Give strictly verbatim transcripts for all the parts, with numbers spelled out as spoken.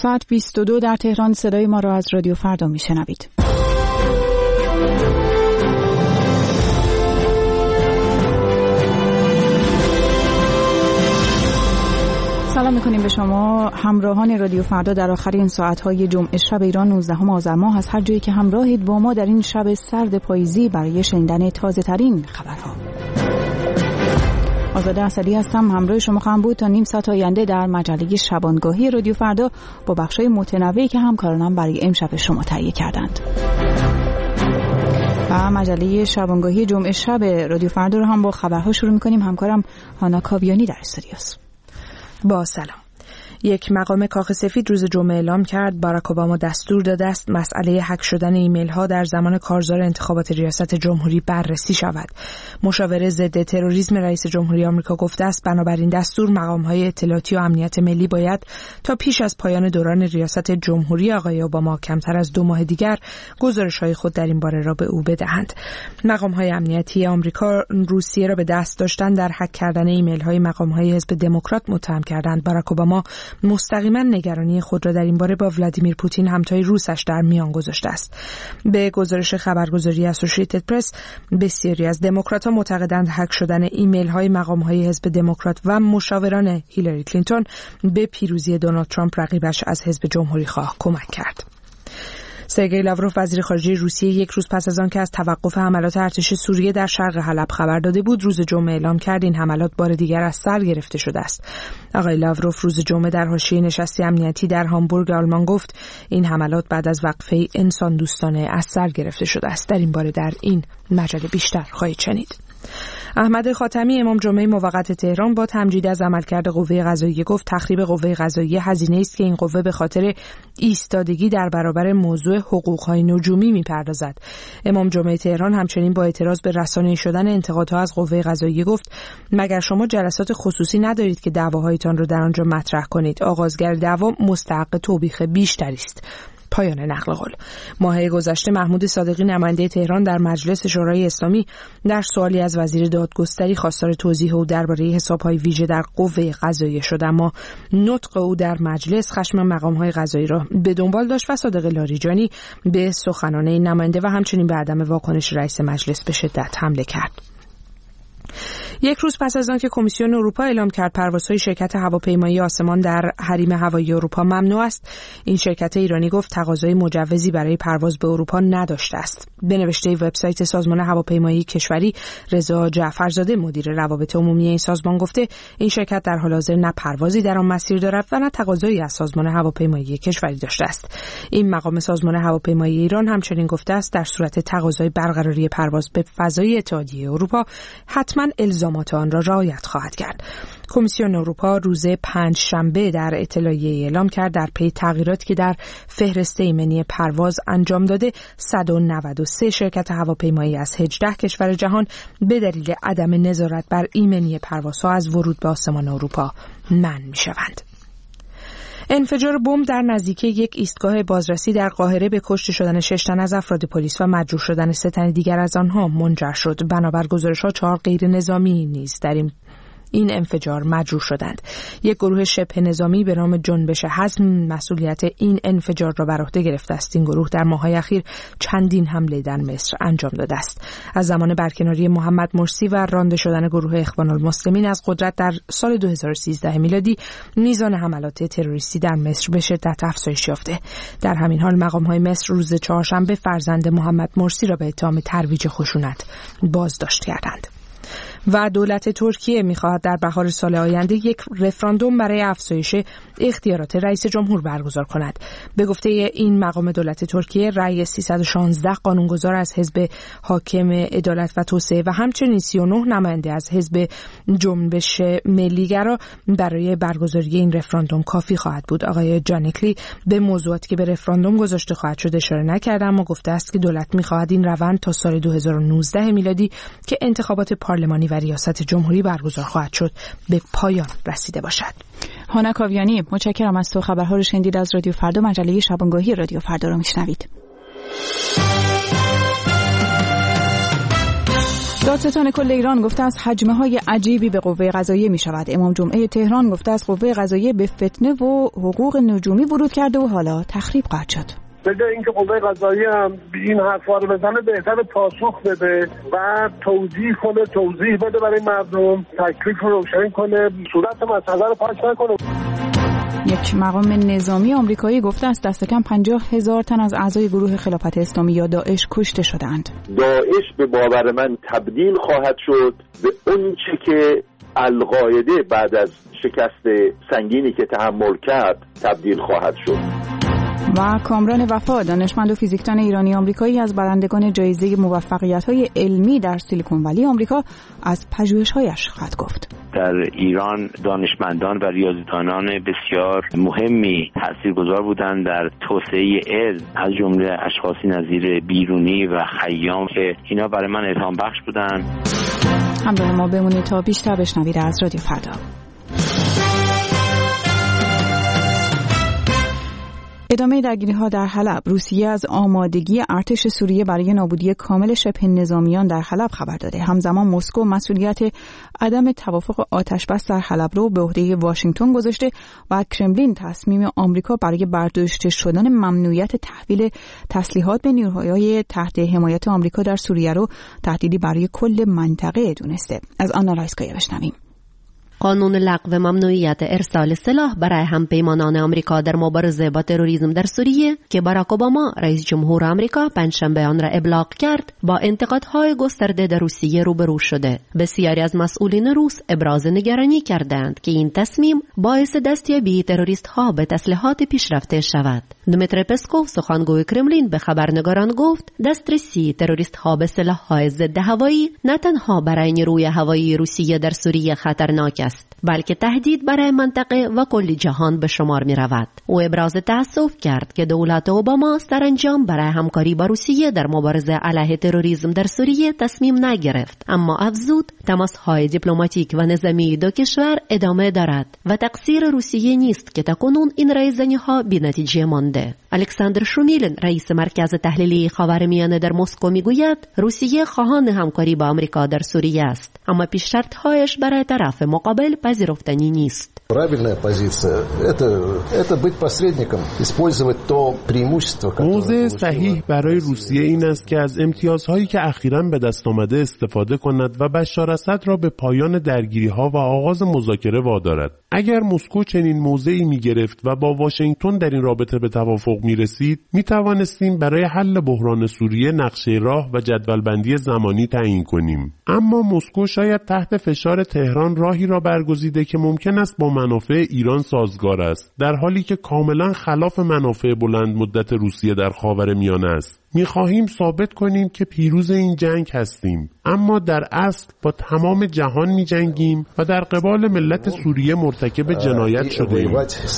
ساعت بیست و دو در تهران. صدای ما را از رادیو فردا میشنوید. سلام میکنیم به شما همراهان رادیو فردا در آخرین ساعت‌های جمعه شب ایران نوزدهم آذر ماه. از هر جایی که همراهید با ما در این شب سرد پاییزی برای شنیدن تازه ترین خبرها. آزاده اسدی هستم، همراه شما خواهم بود تا نیم ساعت آینده در مجله شبانگاهی رادیو فردا با بخش‌های متنوعی که همکارانم برای امشب شما تهیه کردند. و مجله شبانگاهی جمعه شب رادیو فردا رو هم با خبرها شروع می‌کنیم. همکارم هانا کاویانی در استودیوست. با سلام. یک مقام کاخ سفید روز جمعه اعلام کرد باراک اوباما دستور داده است مسئله هک شدن ایمیل ها در زمان کارزار انتخابات ریاست جمهوری بررسی شود. مشاور ضد تروریسم رئیس جمهوری آمریکا گفته است بنابراین دستور مقام های اطلاعاتی و امنیت ملی باید تا پیش از پایان دوران ریاست جمهوری آقای اوباما کمتر از دو ماه دیگر گزارش های خود در این باره را به او بدهند. مقام های امنیتی آمریکا روسیه را به دست داشتن در هک کردن ایمیل های مقام های حزب دموکرات متهم کردند. باراک اوباما مستقیما نگرانی خود را در این باره با ولادیمیر پوتین همتای روسش در میان گذاشته است. به گزارش خبرگزاری اسوسییتد پرس بسیاری از دموکرات‌ها معتقدند هک شدن ایمیل های مقام های حزب دموکرات و مشاوران هیلاری کلینتون به پیروزی دونالد ترامپ رقیبش از حزب جمهوری خواه کمک کرد. سرگئی لاوروف وزیر خارجه روسیه یک روز پس از آن که از توقف حملات ارتش سوریه در شرق حلب خبر داده بود روز جمعه اعلام کرد این حملات بار دیگر از سر گرفته شده است. آقای لاوروف روز جمعه در حاشیه نشستی امنیتی در هامبورگ آلمان گفت این حملات بعد از وقفه انسان دوستانه از سر گرفته شده است. در این باره در این مجله بیشتر خواهید شنید. احمد خاتمی امام جمعه موقت تهران با تمجید از عملکرد قوه قضاییه گفت تخریب قوه قضاییه هزینه است که این قوه به خاطر ایستادگی در برابر موضوع حقوق‌های نجومی می‌پردازد. امام جمعه تهران همچنین با اعتراض به رسانه‌ای شدن انتقادها از قوه قضاییه گفت مگر شما جلسات خصوصی ندارید که دعواهایتان را در آنجا مطرح کنید؟ آغازگر دعوا مستحق توبیخ بیشتری است. پایان نقل قول. ماه گذشته محمود صادقی نماینده تهران در مجلس شورای اسلامی در سوالی از وزیر دادگستری خواستار توضیح او درباره حساب‌های ویژه در قوه قضاییه شد، اما نطق او در مجلس خشم مقام‌های قضایی را به دنبال داشت و صادق لاریجانی به سخنان این نماینده و همچنین به عدم واکنش رئیس مجلس به شدت حمله کرد. یک روز پس از آن که کمیسیون اروپا اعلام کرد پروازهای شرکت هواپیمایی آسمان در حریم هوایی اروپا ممنوع است، این شرکت ایرانی گفت تقاضای مجوزی برای پرواز به اروپا نداشته است. به نوشته وبسایت سازمان هواپیمایی کشوری، رضا جعفرزاده مدیر روابط عمومی این سازمان گفته این شرکت در حال حاضر نه پروازی در آن مسیر دارد و نه تقاضایی از سازمان هواپیمایی کشوری داشته است. این مقام سازمان هواپیمایی ایران همچنین گفته است در صورت تقاضای برقراری پرواز به فضای اتحادیه اروپا حتما الزامات آن را رعایت خواهد کرد. کمیسیون اروپا روز پنج شنبه در اطلاعیه اعلام کرد در پی تغییراتی که در فهرست ایمنی پرواز انجام داده صد و نود و سه شرکت هواپیمایی از هجده کشور جهان به دلیل عدم نظارت بر ایمنی پروازها از ورود به آسمان اروپا منع می‌شوند. انفجار بمب در نزدیکی یک ایستگاه بازرسی در قاهره به کشته شدن شش تن از افراد پلیس و مجروح شدن سه تن دیگر از آنها منجر شد. بنابر گزارش‌ها چهار غیر نظامی نیز در این این انفجار مجروح شدند. یک گروه شبه نظامی به نام جنبش حزم مسئولیت این انفجار را بر عهده گرفته است. این گروه در ماه‌های اخیر چندین حمله در مصر انجام داده است. از زمان برکناری محمد مرسی و رانده شدن گروه اخوان المسلمین از قدرت در سال دو هزار و سیزده میلادی میزان حملات تروریستی در مصر به شدت افزایش یافته. در همین حال مقام‌های مصر روز چهارشنبه فرزند محمد مرسی را به اتهام ترویج خشونت بازداشت کردند. و دولت ترکیه می‌خواهد در بهار سال آینده یک رفراندوم برای افزایش اختیارات رئیس جمهور برگزار کند. به گفته این مقام دولت ترکیه رأی سیصد و شانزده قانونگذار از حزب حاکم عدالت و توسعه و همچنین سی و نه نماینده از حزب جنبش ملیگرا برای برگزاری این رفراندوم کافی خواهد بود. آقای جانکلی به موضوعاتی که به رفراندوم گذاشته خواهد شد اشاره نکرد، اما گفته است که دولت می‌خواهد این روند تا سال دو هزار و نوزده میلادی که انتخابات پارلمانی و ریاست جمهوری برگزار خواهد شد به پایان رسیده باشد. هانا کاویانی، متشکرم از تو. خبرها رو شنیدید از رادیو فردا. مجله شبانگاهی رادیو فردا رو میشنوید. دادستان کل ایران گفته است حجم‌های عجیبی به قوه قضاییه می‌شود. امام جمعه تهران گفته است قوه قضاییه به فتنه و حقوق نجومی ورود کرده و حالا تخریب خواهد شد. به جای اینکه قوه قضاییه هم این حرفا رو بزنه بهتر پاسخ بده و توضیح کنه، توضیح بده برای مردم، تکلیف رو روشن کنه، صورت مسئله رو پاک نکنه. یک مقام نظامی آمریکایی گفته است دست کم پنجاه هزار تن از اعضای گروه خلافت اسلامی یا داعش کشته شدند. داعش به باور من تبدیل خواهد شد به اون چی که القاعده بعد از شکست سنگینی که تحمل کرد تبدیل خواهد شد. و کامران وفا، دانشمند و فیزیکدان ایرانی آمریکایی از برندگان جایزه موفقیت‌های علمی در سیلیکون ولی آمریکا، از پژوهش‌هایش خواهد گفت. در ایران دانشمندان و ریاضیدانان بسیار مهمی تاثیرگذار بودند در توسعه علم، از جمله اشخاصی نظیر بیرونی و خیام که اینا برای من الهام بخش بودند. همراه ما بمونید تا بیشتر بشنوید از رادیو فردا. ادامه درگیری‌ها در حلب. روسیه از آمادگی ارتش سوریه برای نابودی کامل شبه نظامیان در حلب خبر داده. همزمان مسکو مسئولیت عدم توافق آتش‌بس در حلب رو به عهده واشنگتن گذاشته و کرملین تصمیم آمریکا برای برداشته شدن ممنوعیت تحویل تسلیحات به نیروهای تحت حمایت آمریکا در سوریه رو تهدیدی برای کل منطقه دونسته. از آنا رایسکایا بشنویم. قانون لغو ممنوعیت ارسال سلاح برای همپیمانان آمریکا در مبارزه با تروریسم در سوریه که باراک اوباما رئیس جمهور آمریکا پنجشنبه آن را ابلاغ کرد، با انتقادهای گسترده در روسیه روبرو شده. بسیاری از مسئولین روس ابراز نگرانی کردند که این تصمیم باعث دستیابی تروریست‌ها به تسلیحات پیشرفته شود. دمیتری پسکوف، سخنگوی کرملین، به خبرنگاران گفت دسترسی تروریست‌ها به سلاح‌های ضد هوایی نه تنها برای نیروی هوایی روسیه در سوریه خطرناک است، بلکه تهدید برای منطقه و کل جهان به شمار می رود. او ابراز تأسف کرد که دولت اوباما سرانجام برای همکاری با روسیه در مبارزه علیه تروریسم در سوریه تصمیم نگرفت، اما افزود تماس‌های دیپلماتیک و نظامی دو کشور ادامه دارد و تقصیر روسیه نیست که تاکنون این رایزنی‌ها بی‌نتیجه مانده. الکساندر شومیلن، رئیس مرکز تحلیلی خاورمیانه در مسکو، میگوید روسیه خواهان همکاری با آمریکا در سوریه است، اما پیش‌شرط‌هایش برای طرف مقابل پذیرفتنی نیست. Правильная позиция это это быть посредником, использовать то преимущество. موضع صحیح برای روسیه این است که از امتیازهایی که اخیراً به دست آمده استفاده کند و بشار اسد را به پایان درگیری‌ها و آغاز مذاکره وادارد. اگر مسکو چنین موضعی می‌گرفت و با واشنگتن در این رابطه به توافق می‌رسید، می‌توانستیم برای حل بحران سوریه نقشه راه و جدولبندی زمانی تعیین کنیم. اما مسکو شاید تحت فشار تهران راهی را برگزیده که ممکن است با منافع ایران سازگار است، در حالی که کاملا خلاف منافع بلند مدت روسیه در خاورمیانه است. می‌خواهیم ثابت کنیم که پیروز این جنگ هستیم، اما در اصل با تمام جهان می‌جنگیم و در قبال ملت سوریه مرتکب جنایت شده‌ایم.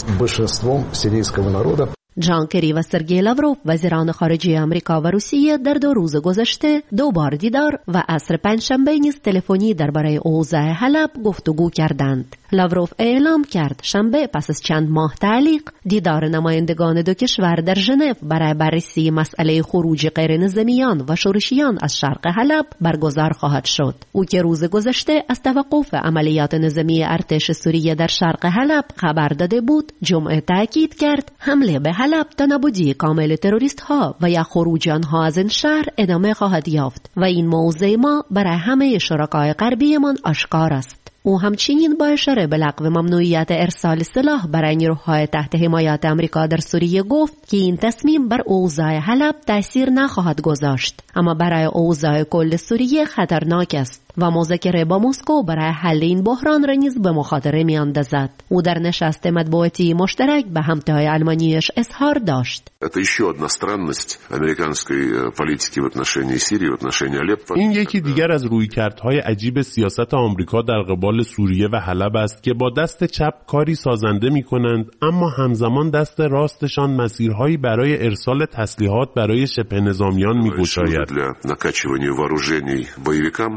جان کری و سرگئی لاوروف، وزیران خارجه آمریکا و روسیه، در دو روز گذشته دو بار دیدار و عصر پنجشنبه نیز تلفنی درباره اوضاع حلب گفتگو کردند. لاوروف اعلام کرد شنبه پس از چند ماه تعلیق دیدار نمایندگان دو کشور در ژنو برای بررسی مسئله خروج غیر نظامیان و شورشیان از شرق حلب برگزار خواهد شد. او که روز گذشته از توقف عملیات نظامی ارتش سوریه در شرق حلب خبر داده بود، جمعه تاکید کرد حمله به حلب تا نابودی کامل تروریست ها و یا خروج آنها از این شهر ادامه خواهد یافت و این موضع ما برای همه شرکای غربیمان آشکار است. او همچنین با اشاره به لغو ممنوعیت ارسال سلاح برای نیروهای تحت حمایت آمریکا در سوریه گفت که این تصمیم بر اوضاع حلب تاثیر نخواهد گذاشت، اما برای اوضاع کل سوریه خطرناک است و مذاکره با مسکو برای حل این بحران را نیز به مخاطره می‌اندازد. او در نشست مطبوعاتی مشترک به همتای آلمانیش اظهار داشت: Это еще одна странность американской политики в отношении Сирии, в отношении Алеппо. این یکی دیگر از رویکردهای عجیب سیاست آمریکا در قبال سوریه و حلب است که با دست چپ کاری سازنده می‌کنند، اما همزمان دست راستشان مسیرهایی برای ارسال تسلیحات برای شبه نظامیان می‌گشاید.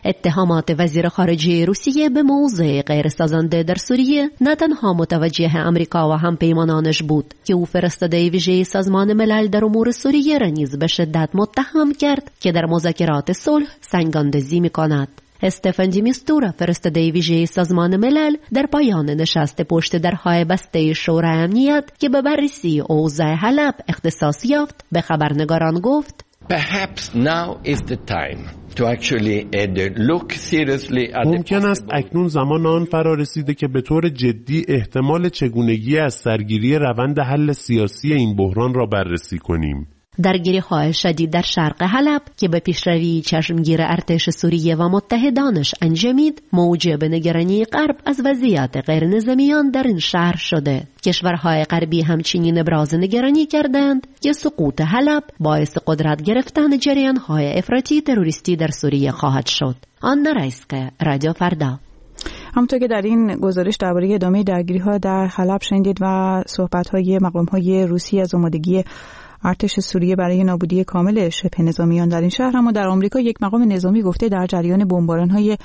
اتهامات وزیر خارجه روسیه به موضع غیر سازنده در سوریه نه تنها متوجه امریکا و همپیمانانش بود که او فرستاده ویژه سازمان ملل در امور سوریه را نیز به شدت متهم کرد که در مذاکرات صلح سنگاندزی می‌کند. استفان دی میستورا فرستاده ویژه سازمان ملل در پایان نشست پشت درهای بسته شورای امنیت که به بررسی اوضاع حلب اختصاص یافت به خبرنگاران گفت Perhaps now is the time to actually look seriously at ممکن است اکنون زمان آن فرا رسیده که به طور جدی احتمال چگونگی از سرگیری روند حل سیاسی این بحران را بررسی کنیم. درگیری‌های شدید در شرق حلب که به پیشروی چشمگیر ارتش سوریه و متحدانش انجامید موجب نگرانی غرب از وضعیت غیر نظامیان در این شهر شده. کشورهای غربی همچنین ابراز نگرانی کردند که سقوط حلب باعث قدرت گرفتن جریان‌های افراطی تروریستی در سوریه خواهد شد. آن رئیس‌ک رادیو فردا. همونطور که در این گزارش درباره ادامه درگیری‌ها در حلب شنیدید و صحبت‌های مقام‌های روسی از آمادگی ارتش سوریه برای نابودی کامل شبه نظامیان در این شهر، اما در آمریکا یک مقام نظامی گفته در جریان بمباران‌های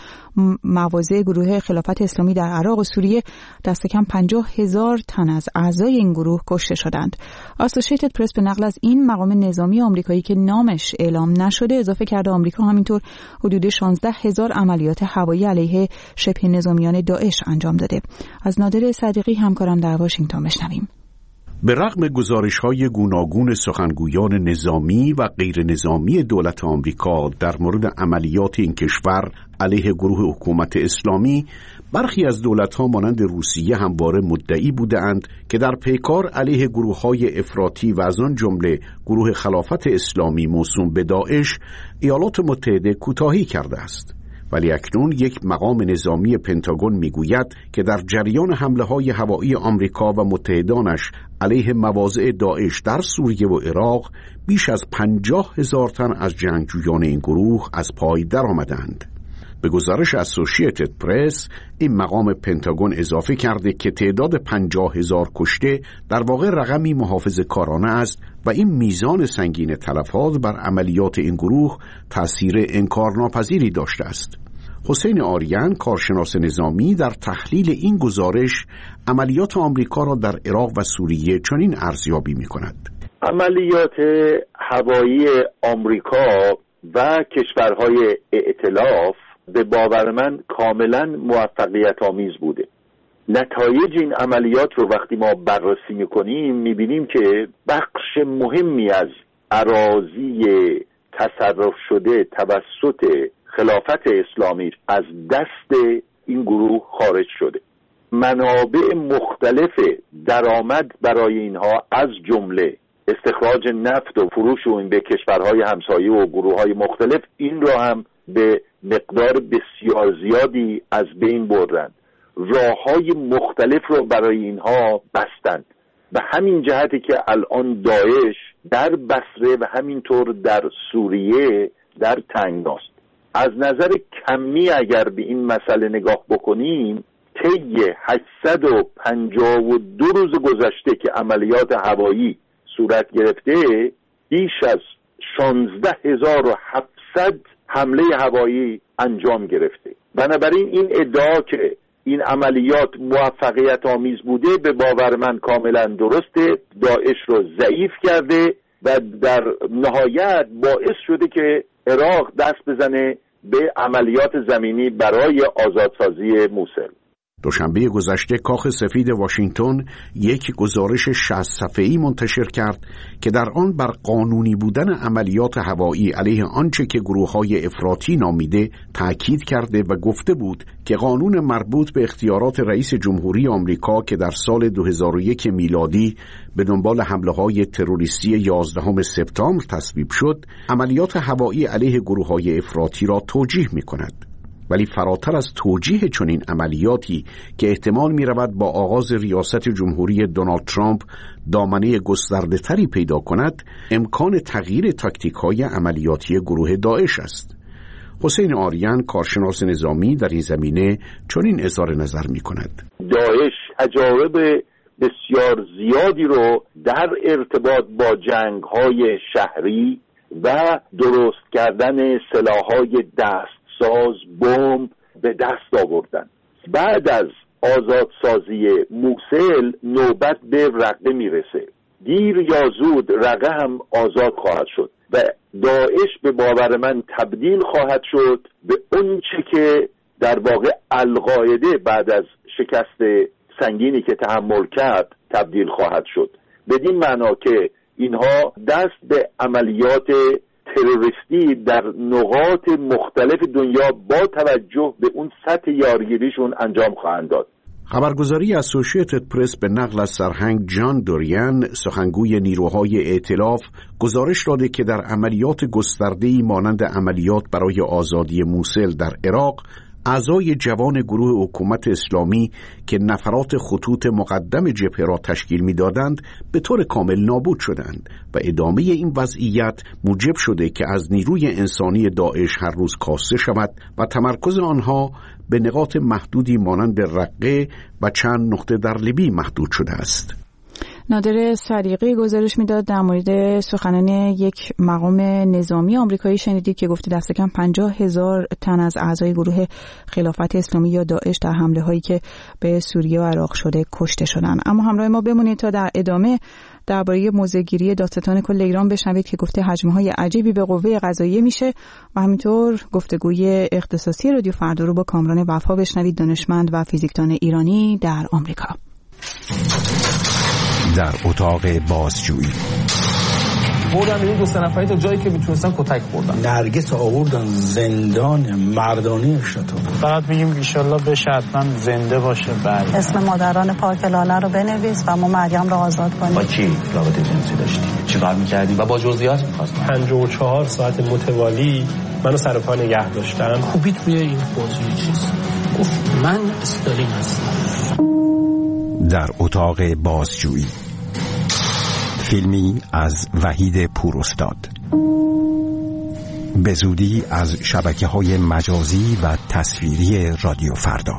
مواضع گروه خلافت اسلامی در عراق و سوریه دست کم پنجاه هزار تن از اعضای این گروه کشته شدند. اسوسییتد پرس به نقل از این مقام نظامی آمریکایی که نامش اعلام نشده اضافه کرده آمریکا همینطور حدود شانزده هزار عملیات هوایی علیه شبه نظامیان داعش انجام داده. از نادر صدیقی همکارم در واشنگتن بشنویم. به رغم گزارش‌های گوناگون سخنگویان نظامی و غیر نظامی دولت آمریکا در مورد عملیات این کشور علیه گروه حکومت اسلامی، برخی از دولت‌ها مانند روسیه همواره مدعی بودند که در پیکار علیه گروه‌های افراطی و از آن جمله گروه خلافت اسلامی موسوم به داعش ایالات متحده کوتاهی کرده است. ولی اکنون یک مقام نظامی پنتاگون میگوید که در جریان حمله‌های هوایی آمریکا و متحدانش علیه مواضع داعش در سوریه و عراق بیش از پنجاه هزار تن از جنگجویان این گروه از پای در آمدند. به گزارش اسوسییتد پرس، این مقام پنتاگون اضافه کرده که تعداد پنجاه هزار کشته در واقع رقمی محافظه‌کارانه است و این میزان سنگین تلفات بر عملیات این گروه تأثیر انکارناپذیری داشته است. حسین آریان، کارشناس نظامی، در تحلیل این گزارش عملیات آمریکا را در عراق و سوریه چنین ارزیابی می‌کند: عملیات هوایی آمریکا و کشورهای ائتلاف به باور من کاملا موفقیت آمیز بوده. نتایج این عملیات رو وقتی ما بررسی میکنیم میبینیم که بخش مهمی از اراضی تصرف شده توسط خلافت اسلامی از دست این گروه خارج شده. منابع مختلف درآمد برای اینها از جمله استخراج نفت و فروش اون به کشورهای همسایه و گروههای مختلف این را هم به مقدار بسیار زیادی از بین بردند. راههای مختلف رو برای اینها بستند و همین جهتی که الان داعش در بصره و همینطور در سوریه در تنگناست. از نظر کمی اگر به این مسئله نگاه بکنیم، طی هشتصد و پنجاه و دو روز گذشته که عملیات هوایی صورت گرفته بیش از شانزده هزار و هفتصد حمله هوایی انجام گرفته. بنابراین این ادعا که این عملیات موفقیت آمیز بوده به باور من کاملا درسته. داعش رو ضعیف کرده و در نهایت باعث شده که عراق دست بزنه به عملیات زمینی برای آزادسازی موصل. دوشنبه گذشته کاخ سفید واشنگتن یک گزارش شصت صفحه‌ای منتشر کرد که در آن بر قانونی بودن عملیات هوایی علیه آنچه که گروه‌های افراطی نامیده تأکید کرده و گفته بود که قانون مربوط به اختیارات رئیس جمهوری آمریکا که در سال دو هزار و یک میلادی به دنبال حمله‌های تروریستی یازدهم سپتامبر تصویب شد، عملیات هوایی علیه گروه‌های افراطی را توجیه می‌کند. ولی فراتر از توجیه چنین عملیاتی که احتمال می رود با آغاز ریاست جمهوری دونالد ترامپ دامنه گسترده تری پیدا کند، امکان تغییر تاکتیک های عملیاتی گروه داعش است. حسین آریان، کارشناس نظامی، در این زمینه چنین اظهار نظر می کند: داعش تجارب بسیار زیادی رو در ارتباط با جنگ های شهری و درست کردن سلاح‌های دست ساز، بمب به دست آوردن. بعد از آزادسازی موصل نوبت به رقه میرسه. دیر یا زود رقه هم آزاد خواهد شد و داعش به باور من تبدیل خواهد شد به اون چه که در واقع القاعده بعد از شکست سنگینی که تحمل کرد تبدیل خواهد شد. بدین معنا که اینها دست به عملیات تروریستی در نقاط مختلف دنیا با توجه به اون سطح یارگیریشون انجام خواهند داد. خبرگزاری اسوشییتد پرس به نقل از سرهنگ جان دوریان، سخنگوی نیروهای ائتلاف، گزارش داده که در عملیات گسترده‌ای مانند عملیات برای آزادی موصل در عراق، اعضای جوان گروه حکومت اسلامی که نفرات خطوط مقدم جبهه را تشکیل می‌دادند به طور کامل نابود شدند و ادامه این وضعیت موجب شده که از نیروی انسانی داعش هر روز کاسته شود و تمرکز آنها به نقاط محدودی مانند رقه و چند نقطه در لیبی محدود شده است. نادر صدیقی گزارش میداد در مورد سخنان یک مقام نظامی آمریکایی شنیدید که گفته دست کم پنجاه هزار تن از اعضای گروه خلافت اسلامی یا داعش در حمله هایی که به سوریه و عراق شده کشته شدن. اما همراه ما بمونید تا در ادامه درباره موضع‌گیری دادستان کل ایران بشنوید که گفته حجم‌های عجیبی به قوه قضاییه میشه و همینطور گفتگوی اختصاصی رادیو فردا رو با کامران وفا بشنوید، دانشمند و فیزیکدان ایرانی در آمریکا. در اتاق بازجویی بردن این دو سه نفری تا جایی که میتونستن کتک بردن. نرگس آوردن زندان مردانی شتاب. فقط میگیم ایشالله بشه حتما زنده باشه. بعد اسم مادران پاک لاله رو بنویس و ما مریم رو آزاد کنیم. با کی رابطه جنسی داشتیم؟ چیکار می‌کردیم و با جزئیات می‌خواستم. پنجاه و چهار ساعت متوالی منو سر پا نگه داشتن. خوبیت روی این بازجویی چیست؟ گفت من استالین هستم. در اتاق بازجویی، فیلمی از وحید پوراستاد، به زودی از شبکه‌های مجازی و تصویری رادیو فردا.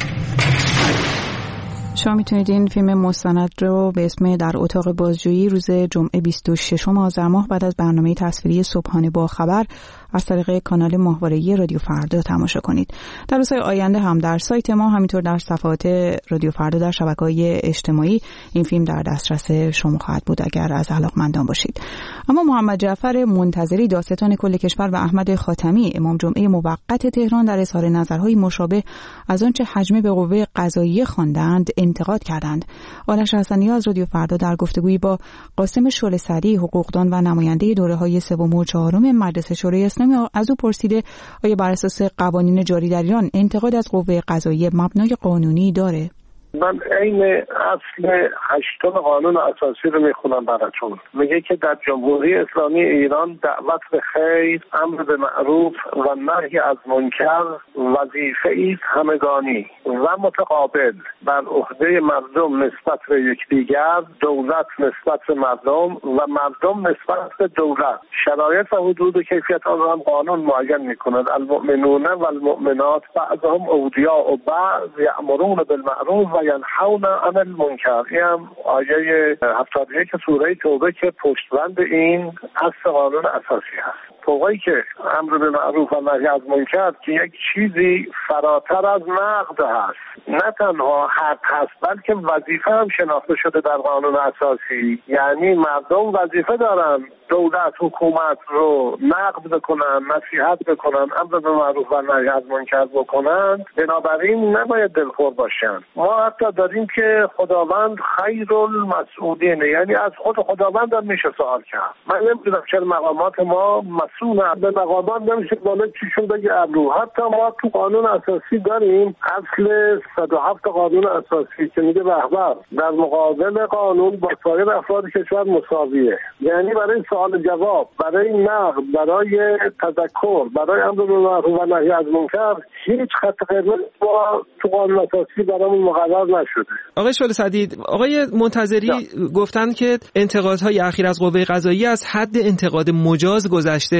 شما میتونید این فیلم مستند رو به اسم در اتاق بازجویی روز جمعه بیست و ششم آذر ماه بعد از برنامه تصویری صبحانه با خبر از طریق کانال ماهواره‌ای رادیو فردا تماشا کنید. در روزهای آینده هم در سایت ما همینطور در صفحات رادیو فردا در شبکه‌های اجتماعی این فیلم در دسترس شما خواهد بود اگر از علاقمندان باشید. اما محمد جعفر منتظری دادستان کل کشور و احمد خاتمی امام جمعه موقت تهران در اظهار نظرهای مشابه از آنچه حجمه به قوه قضاییه خواندند انتقاد کردند. آرش حسنی از رادیو فردا در گفتگویی با قاسم شعله سعدی حقوقدان و نماینده دوره‌های سوم و چهارم مجلس شورای اسلامی از او پرسیده آیا بر اساس قوانین جاری در ایران انتقاد از قوه قضاییه مبنای قانونی داره؟ من عین اصل هشتم قانون اساسی رو میخونم براتون. میگه که در جمهوری اسلامی ایران دعوت به خیر، امر به معروف و نهی از منکر وظیفه‌ای است همگانی و متقابل بر عهده مردم نسبت به یکدیگر، دولت نسبت به مردم و مردم نسبت به دولت. شرایط و حدود و کیفیت آن را هم قانون معین میکند. المؤمنون و المؤمنات بعضهم اولیاء و بعض یأمرون بالمعروف و ینهون عن المنکر. این هم آیه هفتاد و یک سوره توبه که پشتبند این اصل قانون اساسی هست. فوقایی که امر به معروف و نهی از منکر که یک چیزی فراتر از نقد هست، نه تنها حق هست بلکه وظیفه هم شناخته شده در قانون اساسی. یعنی مردم وظیفه دارن دولت حکومت رو نقد بکنن، نصیحت بکنن، امر به معروف و نهی از منکر بکنن. بنابراین نباید دلخور باشن. ما حتی داریم که خداوند خیر المسئولین، یعنی از خود خداوند هم میشه سوال کرد. من نمیدونم چرا مقامات ما مسئول به مقامات نمیشه بالا چیشون بگه ابرو. حتی ما تو قانون اساسی داریم اصل صد و هفت قانون اساسی که میگه رهبر در مقابل قانون با سایر افراد کشور مساویه. یعنی برای سوال جواب، برای نقد، برای تذکر، برای امر به معروف و نهی از منکر هیچ خط قرمز با تو قانون اساسی برامون مقرر نشده. آقای شعله سعدی، آقای منتظری گفتن که انتقادهای اخیر از قوه قضاییه از حد انتقاد مجاز گذشته.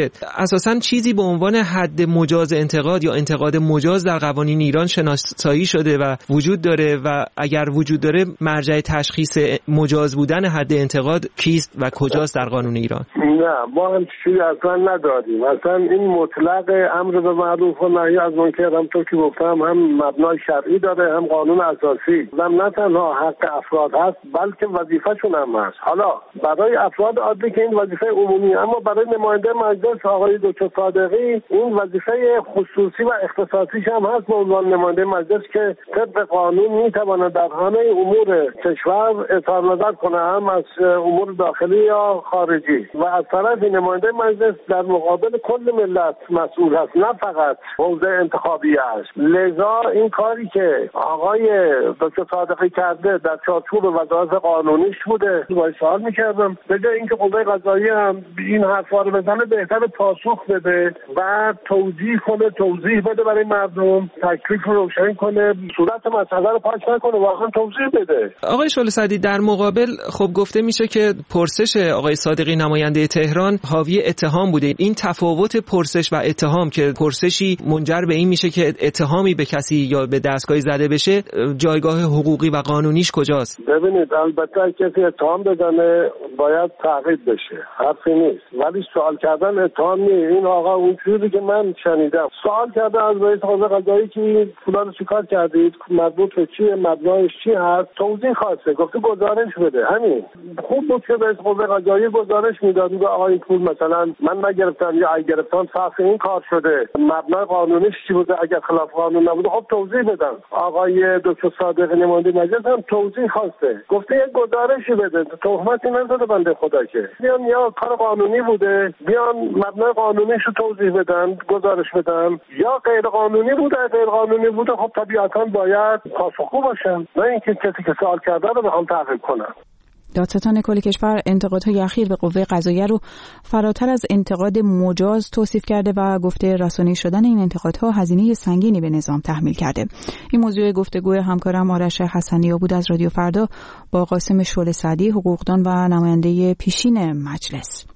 که اساساً چیزی به عنوان حد مجاز انتقاد یا انتقاد مجاز در قوانین ایران شناسایی شده و وجود داره و اگر وجود داره مرجع تشخیص مجاز بودن حد انتقاد کیست و کجاست در قانون ایران؟ نه، ما هم چیزی اصلا نداریم. اصلا این مطلق امر به معروف و نهی از منکر هم تو که گفتم هم مبنای شرعی داره هم قانون اساسی و نه تنها حق افراد هست بلکه وظیفه‌شون هم هست. حالا برای افراد عادی که این وظیفه عمومی، اما برای نماینده مجلس آقای دکتر صادقی این وظیفه خصوصی و اختصاصیش هم هست به عنوان نماینده مجلس که طبق قانون میتواند در همه امور کشور اظهار نظر کنه، هم از امور داخلی یا خارجی، و از طرف نماینده مجلس در مقابل کل ملت مسئول هست، نه فقط حوزه انتخابی است. لذا این کاری که آقای دکتر صادقی کرده در چارچوب وظایف قانونیش بوده و سوال میکردم به جای اینکه قوه قضاییه هم این حرفا رو بزنه بهتر پاسخ بده و توضیح کنه، توضیح بده برای مردم، تکلیف رو روشن کنه، صورت مسئله رو پاک نکنه، واقعا توضیح بده. آقای شعله سعدی، در مقابل خب گفته میشه که پرسش آقای صادقی نماینده تهران حاوی اتهام بوده. این تفاوت پرسش و اتهام که پرسشی منجر به این میشه که اتهامی به کسی یا به دستگاهی زده بشه، جایگاه حقوقی و قانونیش کجاست؟ ببینید، البته کسی اتهام بزنه باید تعقیب بشه، حرفی نیست، ولی سوال کردن اتهام نیست. این آقا اون چیزی که من شنیدم سوال کرده از رئیس قوه قضاییه که فلان چیکار کردید، مربوط به چیه، مبنایش چی هست، توضیح خواسته، گفته گزارش بده. همین خوب بود که رئیس قوه قضاییه گزارش میداد، میگه آقا این پول مثلا من نگرفتم یا اگه گرفتم صرف این کار شده، مبنای قانونیش چی بوده، اگر خلاف قانون نبوده خب توضیح بدن. آقای دکتر صادقی نماینده مجلس هم توضیح خواسته، گفته یک گزارشی بده، تهمتی نزده بنده خدا که بیان یا کار قانونی بوده بیان مبنای قانونیش رو توضیح بدن، گزارش بدن، یا غیر قانونی بوده غیر قانونی بوده خب طبیعتا باید پاسخگو باشن، نه اینکه کسی که سوال کرده رو بخوام تعقیب کنن. دادستان کل کشور انتقادهای اخیر به قوه قضاییه رو فراتر از انتقاد مجاز توصیف کرده و گفته رسانه‌ای شدن این انتقادها هزینه سنگینی به نظام تحمیل کرده. این موضوع گفتگوی همکارم آرش حسنی‌ها بود از رادیو فردا با قاسم شعله سعدی، حقوقدان و نماینده پیشین مجلس.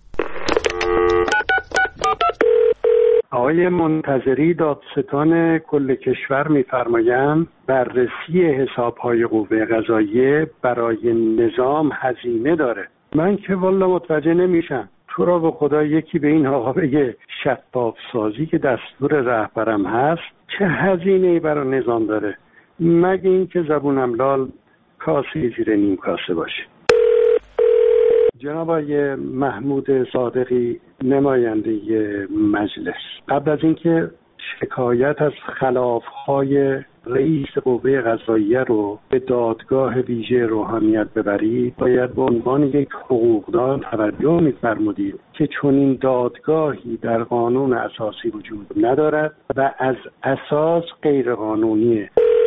آقای منتظری دادستان کل کشور می‌فرمایند بررسی حساب‌های قوه قضاییه برای نظام هزینه داره. من که والا متوجه نمیشم. تو را به خدا یکی به این آقا بگه شفاف سازی که دستور رهبرم هست چه هزینه‌ای برای نظام داره، مگه این که زبونم لال کاسه زیر نیم کاسه باشه. جناب آقای محمود صادقی نماینده مجلس، قبل از اینکه شکایت از خلاف‌های رئیس قوه قضاییه رو به دادگاه ویژه روحانیت ببرید، باید به عنوان یک حقوقدان توجه می‌فرمودید که چنین دادگاهی در قانون اساسی وجود ندارد و از اساس غیر قانونیه.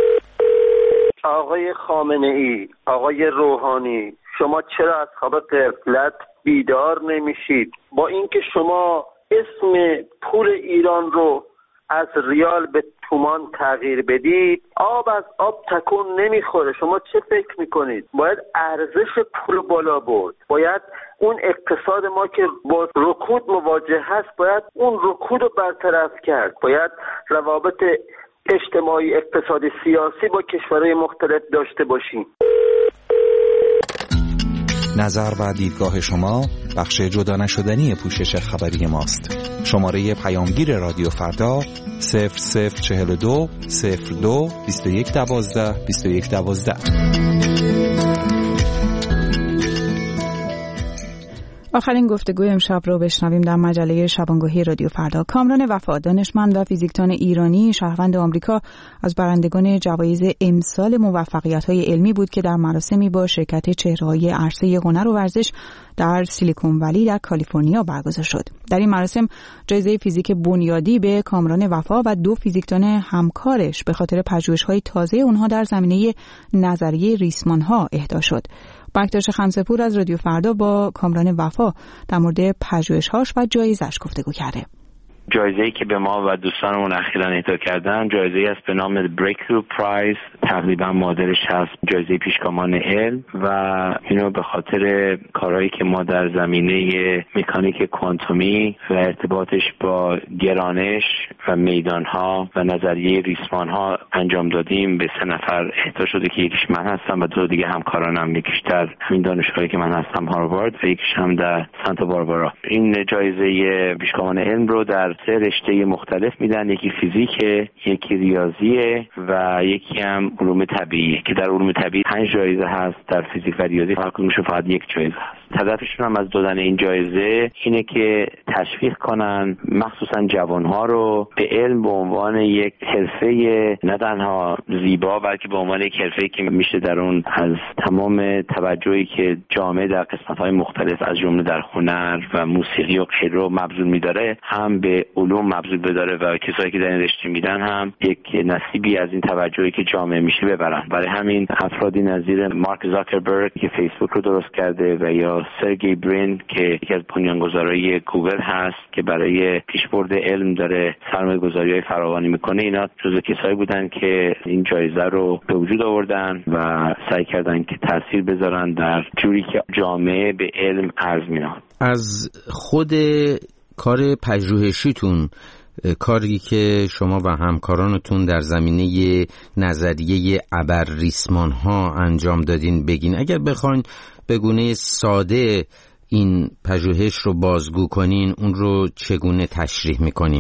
آقای خامنه‌ای، آقای روحانی، شما چرا از خواب غفلت بیدار نمیشید؟ با اینکه شما اسم پول ایران رو از ریال به تومان تغییر بدید، آب از آب تکون نمیخوره. شما چه فکر میکنید؟ باید ارزش پول بالا برد، باید اون اقتصاد ما که با رکود مواجه هست باید اون رکود رو برطرف کرد، باید روابط اجتماعی، اقتصادی، سیاسی با کشورهای مختلف داشته باشیم. نظر و دیدگاه شما بخش جدا نشدنی پوشش خبری ماست. شماره پیامگیر رادیو فردا صفر صفر چهل و دو صفر دو بیست و یک دوازده بیست و یک دوازده. آخرین گفتگوی امشب رو بشنویم در مجله شبانگاهی رادیو فردا. کامران وفا، دانشمند و فیزیکدان ایرانی شهروند آمریکا، از برندگان جوایز امسال موفقیت‌های علمی بود که در مراسمی با شرکت چهره‌های عرصه هنر و ورزش در سیلیکون ولی در کالیفرنیا برگزار شد. در این مراسم جایزه فیزیک بنیادی به کامران وفا و دو فیزیکدان همکارش به خاطر پژوهش‌های تازه اونها در زمینه نظریه ریسمان‌ها اهدا شد. بکتاش خمسه‌پور از رادیو فردا با کامران وفا در مورد پژوهش‌هاش و جایزش گفتگو کرده. جایزه‌ای که به ما و دوستانمون اخیراً اهدا کردن جایزه‌ای است به نام Breakthrough Prize، تقریبا معادلش هست جایزه پیشگامان علم، و اینو به خاطر کارهایی که ما در زمینه مکانیک کوانتومی و ارتباطش با گرانش و میدانها و نظریه ریسمانها انجام دادیم به سه نفر اهدا شده که یکیش من هستم و دو دیگه همکارانم، یکیش در همین دانشگاهی که من هستم هاروارد و یکیش هم در سانتا باربارا. این جایزه پیشگامان علم رو در سه رشته مختلف میدن، یکی فیزیک، یکی ریاضیه و یکی هم علوم طبیعی که در علوم طبیعی پنج جایزه هست، در فیزیک و ریاضی هر کدومشون فقط یک جایزه هست. هدفشون هم از دادن این جایزه اینه که تشویق کنن مخصوصا جوانها رو به علم به عنوان یک حرفه نه تنها زیبا بلکه به عنوان یک حرفه‌ای که میشه در اون از تمام توجهی که جامعه در قسمت‌های مختلف از جمله در هنر و موسیقی و غیره مبذول می‌داره هم به علوم مبذول بداره و کسایی که در این رشته میدن هم یک نصیبی از این توجهی که جامعه میشه ببرن. برای همین افرادی نظیر مارک زاکربرگ که فیسبوک رو درست کرده و یا سرگی برین که یکی از بنیانگذارای گوگل هست که برای پیشبرد علم داره سرمایه‌گذاری‌های فراوانی میکنه، اینا جزو کسایی بودن که این جایزه رو به وجود آوردن و سعی کردن که تاثیر بذارن در جوری که جامعه به علم ارز می‌نهاد. از خود کار پژوهشیتون، کاری که شما و همکارانتون در زمینه نظریه ابرریسمان ها انجام دادین بگین. اگر بخواین به گونه ساده این پژوهش رو بازگو کنین، اون رو چگونه تشریح میکنین؟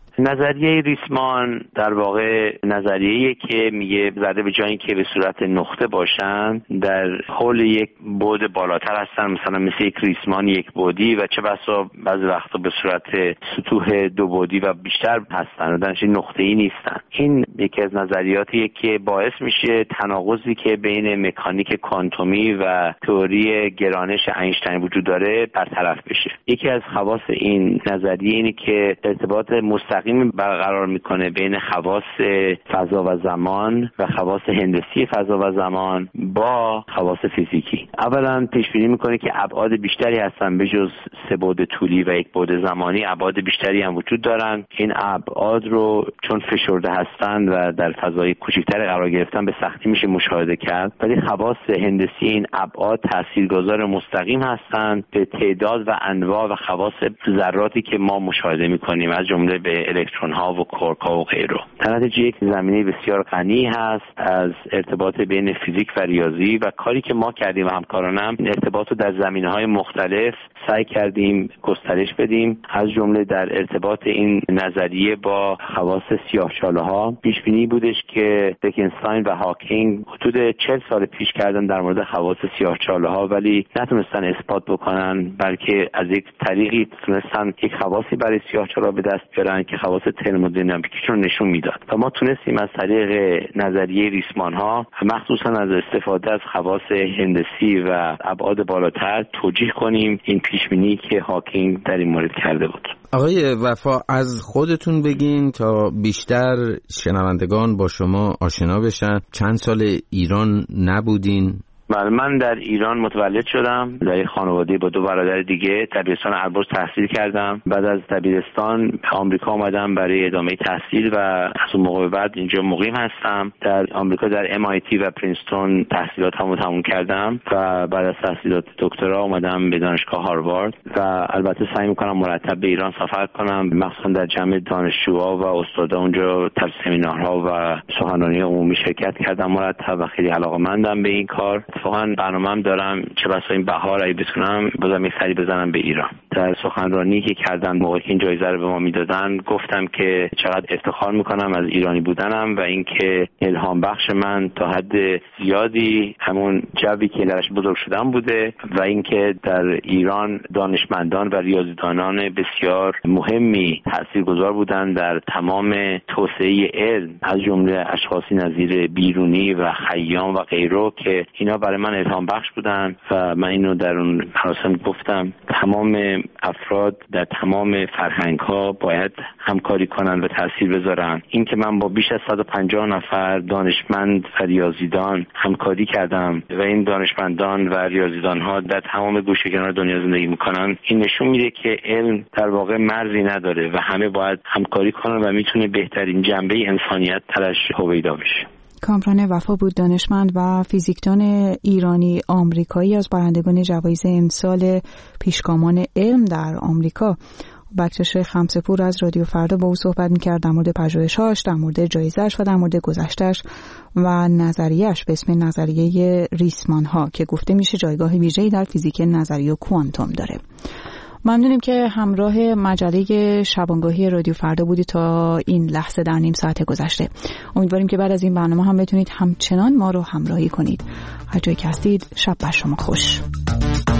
نظریه ریسمان در واقع نظریه‌ایه که میگه ذره به جای اینکه به صورت نقطه باشن در حول یک بعد بالاتر هستن، مثلا مثل یک ریسمان یک بعدی و چه بسا بعضی وقتا به صورت سطوح دو بعدی و بیشتر هستن و درنچه نقطه‌ای نیستن. این یکی از نظریاتیه که باعث میشه تناقضی که بین مکانیک کوانتومی و تئوری گرانش اینشتین وجود داره برطرف بشه. یکی از خواص این نظریه اینه که ارتباط مستقیم برقرار میکنه بین خواص فضا و زمان و خواص هندسی فضا و زمان با خواص فیزیکی. اولا پیش بینی میکنه که ابعاد بیشتری هستن به جز سه بعد طولی و یک بعد زمانی، ابعاد بیشتری هم وجود دارن. این ابعاد رو چون فشرده هستن و در فضای کوچکتری قرار گرفتن به سختی میشه مشاهده کرد، ولی خواص هندسی این ابعاد تاثیرگذار مستقیم هستن به تعداد و انواع و خواص ذراتی که ما مشاهده میکنیم از جمله به الکترون ها و کوارک ها و غیره. در نتیجه یک زمینه بسیار غنی هست از ارتباط بین فیزیک و ریاضی و کاری که ما کردیم و همکارانم ارتباط رو در زمینه های مختلف سعی کردیم گسترش بدیم، از جمله در ارتباط این نظریه با خواص سیاه‌چاله ها. پیش بینی بودش که ویتگنشتاین و هاکینگ حدود چهل سال پیش کردن در مورد خواص سیاه‌چاله ها ولی نتونستن اثبات بکنن، بلکه از یک طریقی تونستن یک خواصی برای سیاه‌چاله به دست بیارن که خواص ترمودینامیکیشون نشون میداد و ما تونستیم از طریق نظریه ریسمان ها مخصوصا از استفاده از خواص هندسی و ابعاد بالاتر توجیه کنیم این پیش بینی که هاکینگ در این مورد کرده بود. آقای وفا، از خودتون بگین تا بیشتر شنوندگان با شما آشنا بشن. چند سال ایران نبودین؟ من در ایران متولد شدم، در یک خانواده با دو برادر دیگه. دبیرستان البرز تحصیل کردم. بعد از دبیرستان به آمریکا آمدم برای ادامه تحصیل و از اون موقع بعد اینجا مقیم هستم. در آمریکا در ام آی تی و پرینستون تحصیلاتمو تموم کردم و بعد از تحصیلات دکترا اومدم به دانشگاه هاروارد و البته سعی میکنم مرتب به ایران سفر کنم، مخصوصا در جمع دانشجوها و استادا اونجا در سمینارها و سخنرانی عمومی شرکت کردم مرتب و خیلی علاقه‌مندم به این کار. اتفاقا برنامه‌ام دارم چه بسا این بهار اگه بتونم بازم یک سری بزنم به ایران. در سخنرانی که کردم موقعی که این جایزه رو به ما میدادن گفتم که چقدر افتخار میکنم از ایرانی بودنم و اینکه الهام بخش من تا حد زیادی همون جوی که درش بزرگ شدم بوده و اینکه در ایران دانشمندان و ریاضیدانان بسیار مهمی تاثیرگذار بودن در تمام توسعه علم از جمله اشخاصی نظیر بیرونی و خیام و غیره که اینا برای من الهام بخش بودن و من اینو در اون مراسم گفتم. تمام افراد در تمام فرهنگ‌ها باید همکاری کنند و تاثیر بذارن. این که من با بیش از صد و پنجاه نفر دانشمند و ریاضیدان همکاری کردم و این دانشمندان و ریاضیدان‌ها در تمام گوشه‌کنار دنیا زندگی می‌کنن، این نشون میده که علم در واقع مرزی نداره و همه باید همکاری کنن و میتونه بهترین جنبه انسانیت ترش هویدا بشه. کامران وفا بود، دانشمند و فیزیکدان ایرانی آمریکایی از برندگان جوایز امسال پیشگامان علم در آمریکا. بکتش خمسه‌پور از رادیو فردا با او صحبت می‌کرد در مورد پژوهش‌هاش، در مورد جایزه‌اش و در مورد گذشته‌اش و نظریه‌اش به اسم نظریه ریسمان‌ها که گفته میشه جایگاه ویژه‌ای در فیزیک نظری و کوانتوم داره. ممنونیم که همراه مجله شبانگاهی رادیو فردا بودید تا این لحظه در نیم ساعت گذشته. امیدواریم که بعد از این برنامه هم بتونید همچنان ما رو همراهی کنید. هر جایی که هستید شب بر شما خوش.